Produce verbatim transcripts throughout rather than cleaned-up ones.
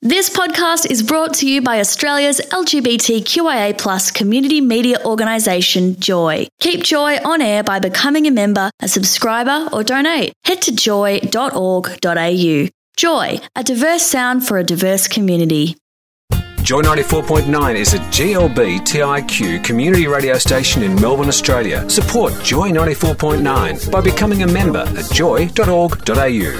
This podcast is brought to you by Australia's L G B T Q I A plus community media organisation, Joy. Keep Joy on air by becoming a member, a subscriber or donate. Head to joy dot org dot a u. Joy, a diverse sound for a diverse community. Joy ninety-four point nine is a G L B T I Q community radio station in Melbourne, Australia. Support Joy ninety-four point nine by becoming a member at joy dot org dot a u.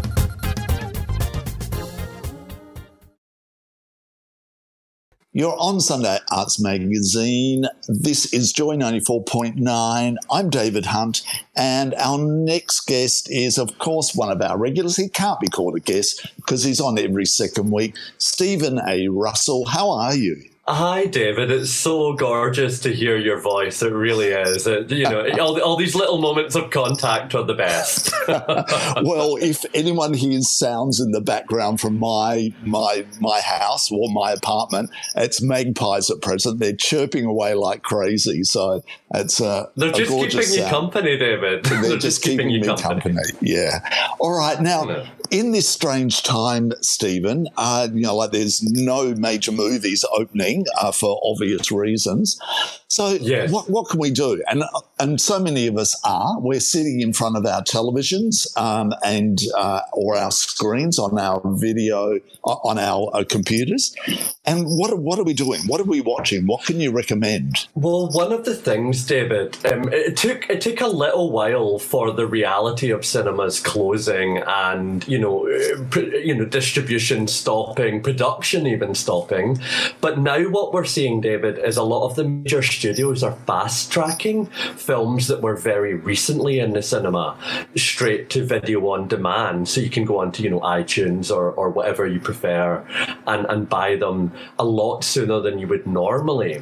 You're on Sunday Arts Magazine. This is Joy ninety-four point nine. I'm David Hunt, and our next guest is, of course, one of our regulars. He can't be called a guest because he's on every second week. Stephen A. Russell, how are you? Hi, David. It's so gorgeous to hear your voice. It really is. It, you know, all, all these little moments of contact are the best. Well, if anyone hears sounds in the background from my my my house or my apartment, it's magpies at present. They're chirping away like crazy. So it's a They're a just gorgeous keeping you sound. company, David. They're, They're just, keeping, keeping me company. company. Yeah. All right. Now, No. in this strange time, Stephen, uh, you know, like there's no major movies opening uh, for obvious reasons. So Yes. what what can we do? And and so many of us are. We're sitting in front of our televisions um, and uh, or our screens on our video on our uh, computers. And what what are we doing? What are we watching? What can you recommend? Well, one of the things, David, um, it took it took a little while for the reality of cinemas closing and you know, uh, pr- you know, distribution stopping, production even stopping. But now what we're seeing, David, is a lot of the major studios are fast tracking films that were very recently in the cinema straight to video on demand, so you can go onto you know iTunes or or whatever you prefer and and buy them a lot sooner than you would normally.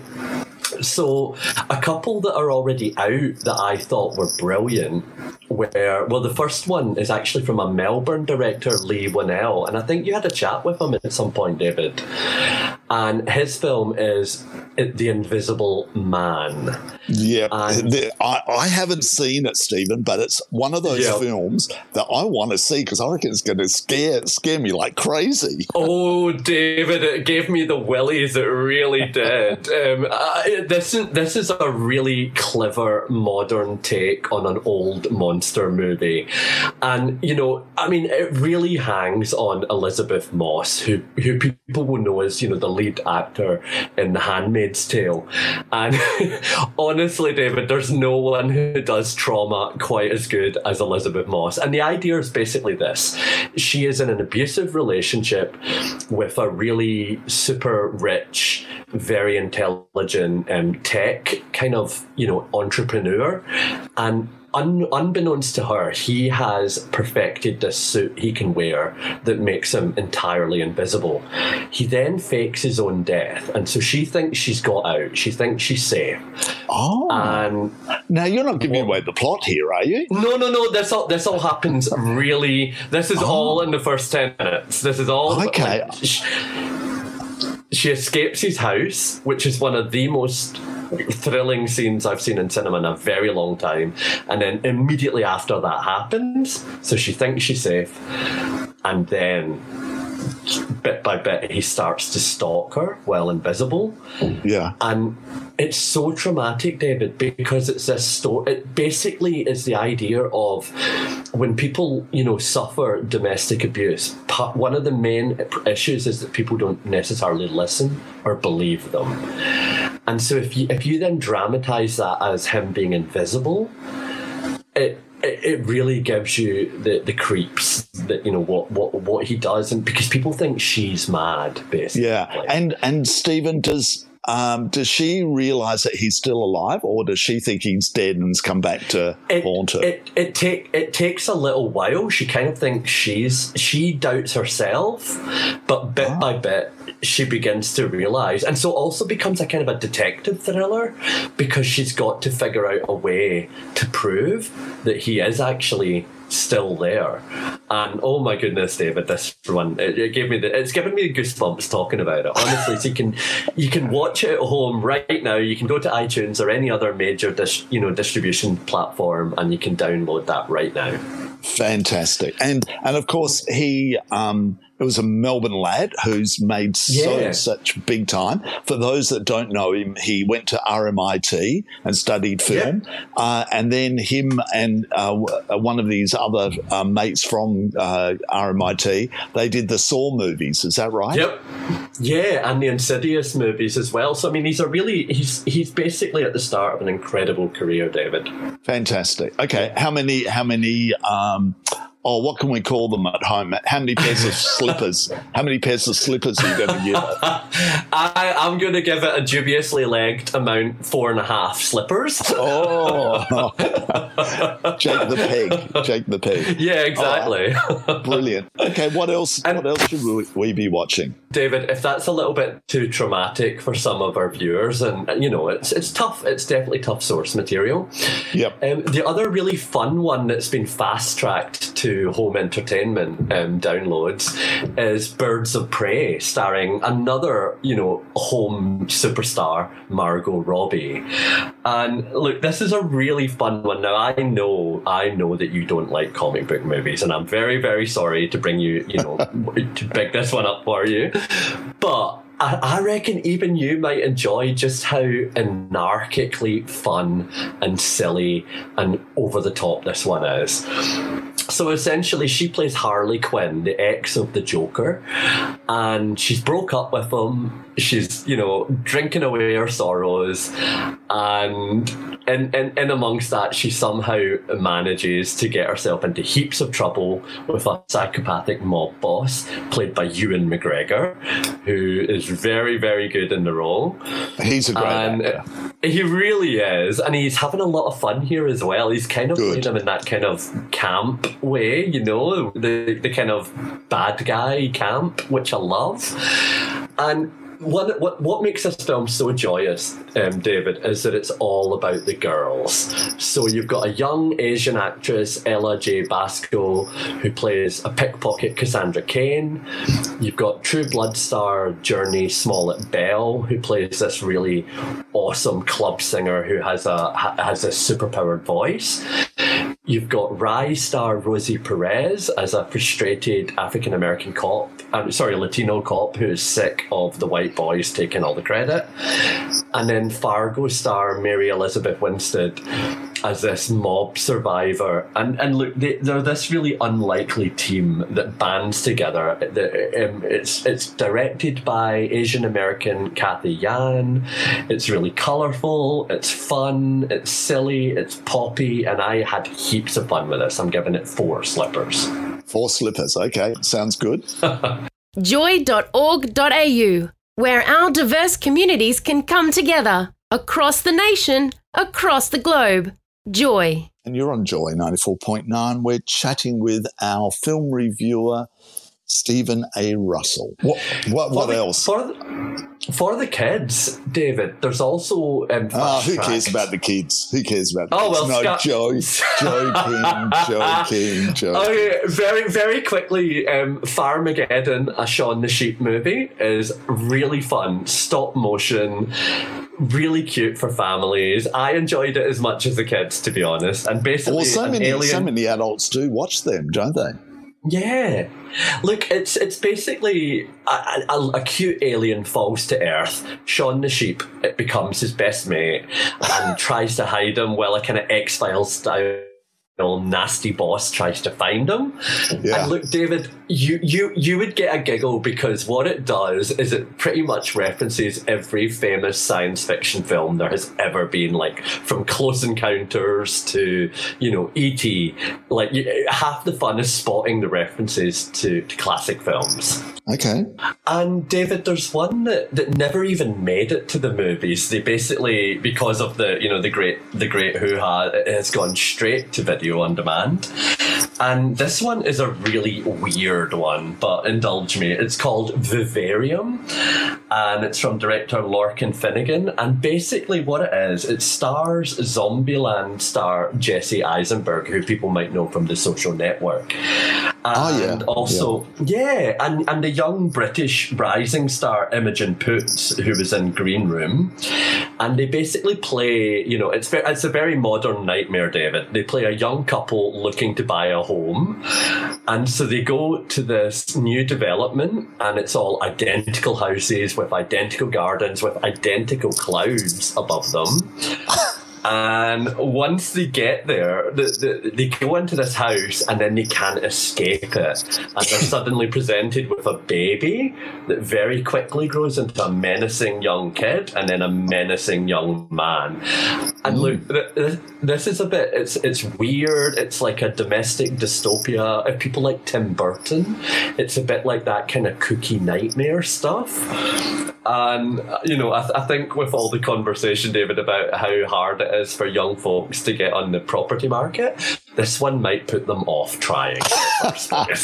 So a couple that are already out that I thought were brilliant were, well, the first one is actually from a Melbourne director, Lee Winnell, and I think you had a chat with him at some point, David. And his film is The Invisible Man. Yeah, And- the, I, I haven't seen it, Stephen, but it's one of those Yeah. films that I want to see because I reckon it's going to scare scare me like crazy. Oh, David, it gave me the willies. It really did. Um, I, this is this is a really clever modern take on an old monster movie, and you know, I mean, it really hangs on Elizabeth Moss, who who people will know as you know the lead actor in The Handmaid's Tale, and honestly, David, there's no one who does trauma quite as good as Elizabeth Moss. And the idea is basically this: she is in an abusive relationship with a really super rich, very intelligent um, tech kind of, you know, entrepreneur. And un- unbeknownst to her, he has perfected this suit he can wear that makes him entirely invisible. He then fakes his own death. And so she thinks she's got out. She thinks she's safe. Oh, And now you're not giving away the plot here, are you? no, no, no. This all this all happens really. This is all in the first ten minutes. This is all. Okay. like, sh- she escapes his house, which is one of the most thrilling scenes I've seen in cinema in a very long time. And then immediately after that happens, so she thinks she's safe, and then bit by bit he starts to stalk her while invisible. Yeah. And it's so traumatic, David, because it's this story. It basically is the idea of when people, you know, suffer domestic abuse. Part, one of the main issues is that people don't necessarily listen or believe them. And so if you if you then dramatize that as him being invisible, it. It, it really gives you the, the creeps that you know what, what what he does, and because people think she's mad, basically. Yeah. And and Stephen, does um does she realise that he's still alive, or does she think he's dead and's come back to It, haunt her? it it take it takes a little while. She kind of thinks she's she doubts herself, but bit by bit she begins to realise, and so also becomes a kind of a detective thriller because she's got to figure out a way to prove that he is actually still there. And oh my goodness, David, this one, it, it gave me the, it's given me goosebumps talking about it, honestly. So you can you can watch it at home right now. You can go to iTunes or any other major dis, you know distribution platform, and you can download that right now. Fantastic. And and of course he um It was a Melbourne lad who's made so Yeah. such big time. For those that don't know him, he went to R M I T and studied film, Yeah. uh, and then him and uh, one of these other uh, mates from uh, R M I T, they did the Saw movies. Is that right? Yep. Yeah, and the Insidious movies as well. So I mean, he's a really he's he's basically at the start of an incredible career, David. Fantastic. Okay, how many? How many? Um, oh, what can we call them at home? How many pairs of slippers? How many pairs of slippers are you going to give it? I, I'm going to give it a dubiously legged amount, four and a half slippers. Oh, Jake the Peg. Jake the Peg. Yeah, exactly. Oh, brilliant. Okay, what else? And- what else should we, we be watching? David, if that's a little bit too traumatic for some of our viewers, and you know, it's it's tough. It's definitely tough source material. Yep. Um, the other really fun one that's been fast tracked to home entertainment um, downloads is Birds of Prey, starring another, you know, home superstar, Margot Robbie. And look, this is a really fun one. Now, I know, I know that you don't like comic book movies, and I'm very, very sorry to bring you, you know, to pick this one up for you. But I, I reckon even you might enjoy just how anarchically fun and silly and over the top this one is. So essentially, she plays Harley Quinn, the ex of the Joker, and she's broke up with him. She's, you know, drinking away her sorrows, and in, in, in amongst that, she somehow manages to get herself into heaps of trouble with a psychopathic mob boss played by Ewan McGregor, who is very, very good in the role. He's a great and actor. He really is, and he's having a lot of fun here as well. He's kind of Good. playing him in that kind of camp way, you know, the the kind of bad guy camp, which I love. And One, what what makes this film so joyous, um, David, is that it's all about the girls. So you've got a young Asian actress, Ella J. Basco, who plays a pickpocket Cassandra Cain. You've got True Blood star Journey Smollett Bell, who plays this really awesome club singer who has a ha, has a superpowered voice. You've got Rise star Rosie Perez as a frustrated African American cop, I'm sorry, Latino cop who is sick of the white boys taking all the credit. And then Fargo star Mary Elizabeth Winstead as this mob survivor. And and look, they, they're this really unlikely team that bands together. The, um, it's it's directed by Asian American Kathy Yan. It's really colourful, it's fun, it's silly, it's poppy, and I had heaps of fun with this. I'm giving it four slippers. Four slippers. Okay, sounds good. joy dot org dot a u, where our diverse communities can come together across the nation, across the globe. Joy. And you're on Joy ninety-four point nine. We're chatting with our film reviewer, Stephen A. Russell. What what, what for the, else? For the, for the kids, David, there's also... Um, Oh, who fast cares tracks. about the kids? Who cares about the Oh, kids? well, no, Scott- Joe, joking, joking, joking. Okay, very, very quickly, um, Farmageddon, a Shaun the Sheep movie, is really fun, stop motion, really cute for families. I enjoyed it as much as the kids, to be honest. And basically, Well, so an many, alien... so many adults do watch them, don't they? Yeah. Look, it's it's basically a, a, a cute alien falls to Earth. Shaun the Sheep, it becomes his best mate and tries to hide him while a kind of X-Files style nasty boss tries to find him. Yeah. And look, David, you, you, you would get a giggle because what it does is it pretty much references every famous science fiction film there has ever been, like from Close Encounters to, you know, E T. Like, you, half the fun is spotting the references to, to classic films. Okay. And David, there's one that, that never even made it to the movies. They basically, because of the, you know, the great the great hoo-ha, it has gone straight to video on demand. And this one is a really weird one, but indulge me. It's called Vivarium, and it's from director Lorcan Finnegan. And basically what it is, it stars Zombieland star Jesse Eisenberg, who people might know from The Social Network. And oh, yeah. also, yeah. yeah, and, and the young British rising star Imogen Poots, who was in Green Room. And they basically play, you know, it's, it's a very modern nightmare, David. They play a young couple looking to buy a home. And so they go to this new development, and it's all identical houses with identical gardens with identical clouds above them. And once they get there, the, the, they go into this house and then they can't escape it. And they're suddenly presented with a baby that very quickly grows into a menacing young kid and then a menacing young man. And look, th- this is a bit, it's it's weird. It's like a domestic dystopia. If people like Tim Burton, it's a bit like that kind of Cookie Nightmare stuff. And, you know, I, th- I think with all the conversation, David, about how hard it is for young folks to get on the property market, this one might put them off trying in the first place.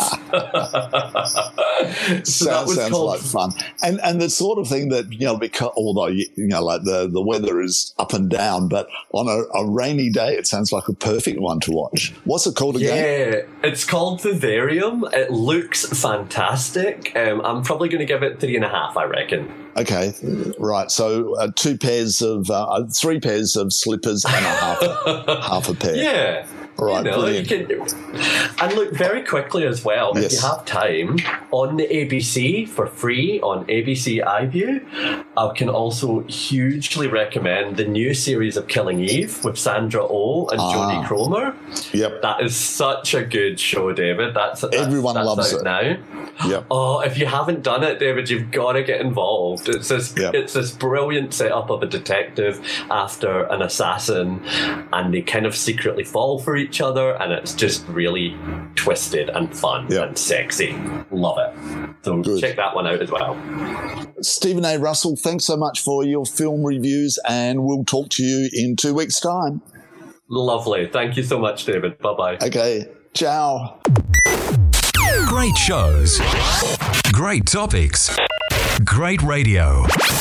So sounds sounds called... like fun. And and the sort of thing that, you know, because, although, you know, like the, the weather is up and down, but on a, a rainy day, it sounds like a perfect one to watch. What's it called again? Yeah, it's called Vivarium. It looks fantastic. Um, I'm probably going to give it three and a half, I reckon. Okay, right. So uh, two pairs of, uh, three pairs of slippers and a half, half a pair. Yeah. Right, you know, you can, and look, very quickly as well, yes. if you have time, on the A B C for free on A B C iView, I can also hugely recommend the new series of Killing Eve with Sandra Oh and ah. Jodie Cromer. Yep. That is such a good show, David. That's, that's Everyone that's loves out it. Now. Yep. Oh, if you haven't done it, David, you've got to get involved. It's this, yep. it's this brilliant setup of a detective after an assassin, and they kind of secretly fall for each other, and it's just really twisted and fun yep. and sexy. Love it. So Good. Check that one out as well. Stephen A. Russell, thanks so much for your film reviews, and we'll talk to you in two weeks' time. Lovely. Thank you so much, David. Bye-bye. Okay. Ciao. Great shows. Great topics. Great radio.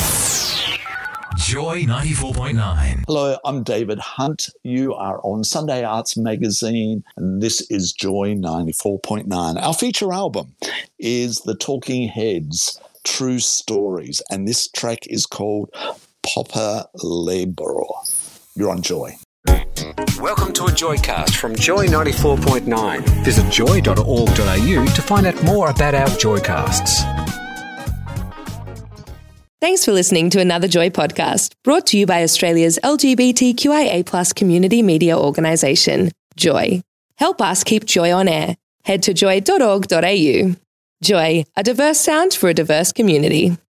Joy ninety-four point nine. Hello, I'm David Hunt. You are on Sunday Arts Magazine, and this is Joy ninety-four point nine. Our feature album is The Talking Heads, True Stories, and this track is called Popper Labor. You're on Joy. Welcome to a Joycast from Joy ninety-four point nine. Visit joy dot org dot a u to find out more about our Joycasts. Thanks for listening to another Joy podcast, brought to you by Australia's L G B T Q I A plus community media organisation, Joy. Help us keep Joy on air. Head to joy dot org dot a u. Joy, a diverse sound for a diverse community.